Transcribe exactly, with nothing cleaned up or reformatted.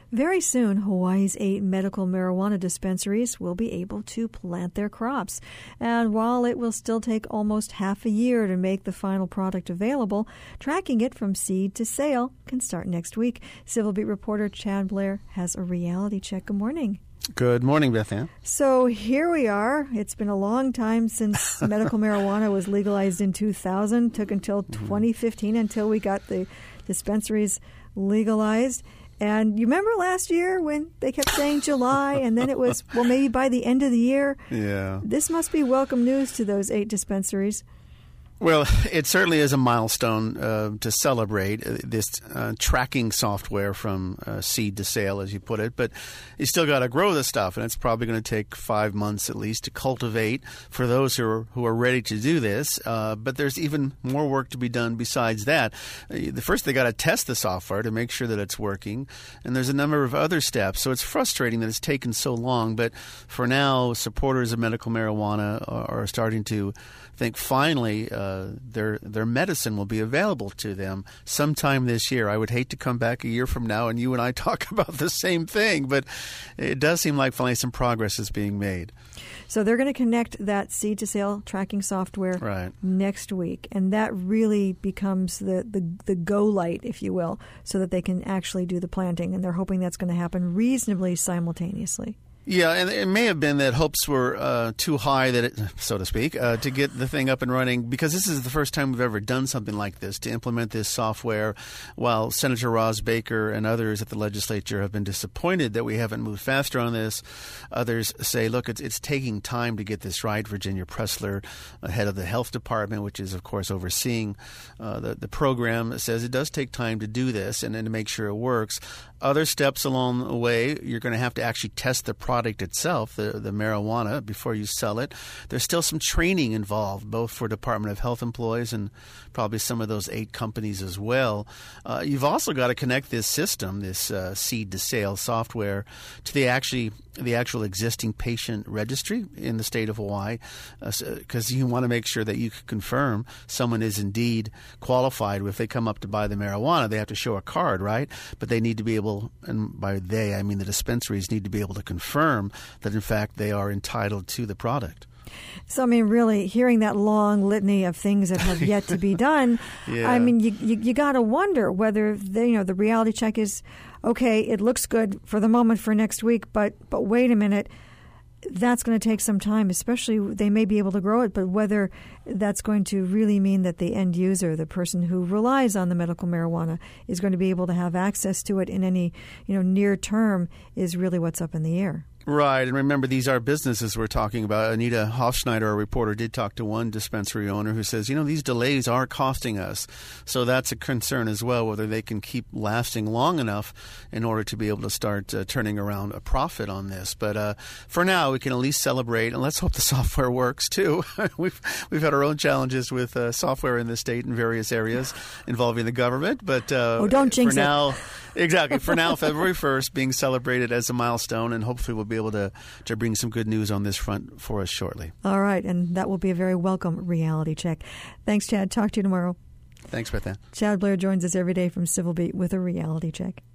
Very soon, Hawaii's eight medical marijuana dispensaries will be able to plant their crops. And while it will still take almost half a year to make the final product available, tracking it from seed to sale can start next week. Civil Beat reporter Chad Blair has a reality check. Good morning. Good morning, Beth Ann. So here we are. It's been a long time since medical marijuana was legalized in two thousand. It took until twenty fifteen until we got the dispensaries legalized. And you remember last year when they kept saying July, and then it was, well, maybe by the end of the year? Yeah. This must be welcome news to those eight dispensaries. Well, it certainly is a milestone uh, to celebrate uh, this uh, tracking software from uh, seed to sale, as you put it. But you still got to grow the stuff, and it's probably going to take five months at least to cultivate for those who are, who are ready to do this. Uh, but there's even more work to be done besides that. Uh, the first, they got to test the software to make sure that it's working, and there's a number of other steps. So it's frustrating that it's taken so long. But for now, supporters of medical marijuana are, are starting to think finally uh, their their medicine will be available to them sometime this year. I would hate to come back a year from now and you and I talk about the same thing, but it does seem like finally some progress is being made. So they're going to connect that seed to sale tracking software right. next week, and that really becomes the, the, the go light, if you will, so that they can actually do the planting, and they're hoping that's going to happen reasonably simultaneously. Yeah, and it may have been that hopes were uh, too high, that it, so to speak, uh, to get the thing up and running, because this is the first time we've ever done something like this, to implement this software, while Senator Roz Baker and others at the legislature have been disappointed that we haven't moved faster on this. Others say, look, it's, it's taking time to get this right. Virginia Pressler, uh, head of the health department, which is, of course, overseeing uh, the, the program, says it does take time to do this and, and to make sure it works. Other steps along the way, you're going to have to actually test the product itself, the, the marijuana, before you sell it. There's still some training involved, both for Department of Health employees and probably some of those eight companies as well. Uh, you've also got to connect this system, this uh, seed-to-sale software, to the actually the actual existing patient registry in the state of Hawaii, because uh, you want to make sure that you can confirm someone is indeed qualified. If they come up to buy the marijuana, they have to show a card, right? But they need to be able, and by they, I mean the dispensaries, need to be able to confirm that, in fact, they are entitled to the product. So, I mean, really, hearing that long litany of things that have yet to be done, yeah. I mean, you you, you got to wonder whether, they, you know, the reality check is, okay, it looks good for the moment for next week, but but wait a minute, that's going to take some time, especially they may be able to grow it, but whether that's going to really mean that the end user, the person who relies on the medical marijuana, is going to be able to have access to it in any, you know, near term is really what's up in the air. Right. And remember, these are businesses we're talking about. Anita Hofschneider, our reporter, did talk to one dispensary owner who says, you know, these delays are costing us. So that's a concern as well, whether they can keep lasting long enough in order to be able to start uh, turning around a profit on this. But uh, for now, we can at least celebrate, and let's hope the software works too. we've we've had our own challenges with uh, software in the state in various areas involving the government. But uh, oh, don't jinx for now, it. Exactly. For now, February first being celebrated as a milestone, and hopefully we'll be able to, to bring some good news on this front for us shortly. All right, and that will be a very welcome reality check. Thanks, Chad. Talk to you tomorrow. Thanks, Beth Ann. Chad Blair joins us every day from Civil Beat with a reality check.